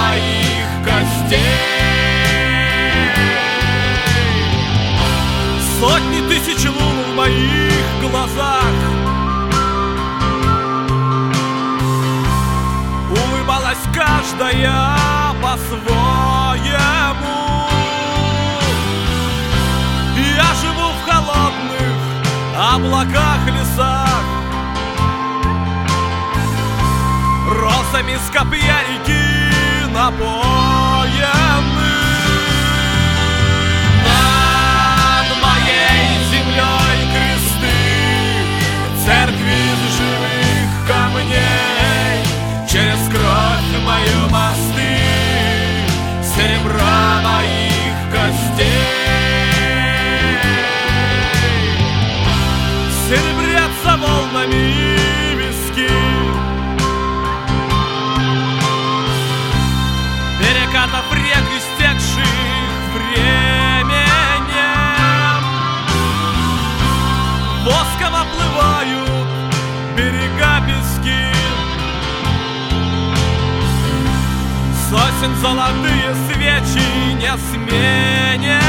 моих костей. Сотни тысяч лун в моих глазах, улыбалась каждая по-своему. Я живу в холодных облаках, лесах, розами с копья реки напоены. Над моей землей кресты, церкви из живых камней, через кровь мою мосты, серебра моих костей. Серебрятся волнами виски перекатов рек, истекших временем. Воском оплывают берега пески, сосен золотые свечи не сменят.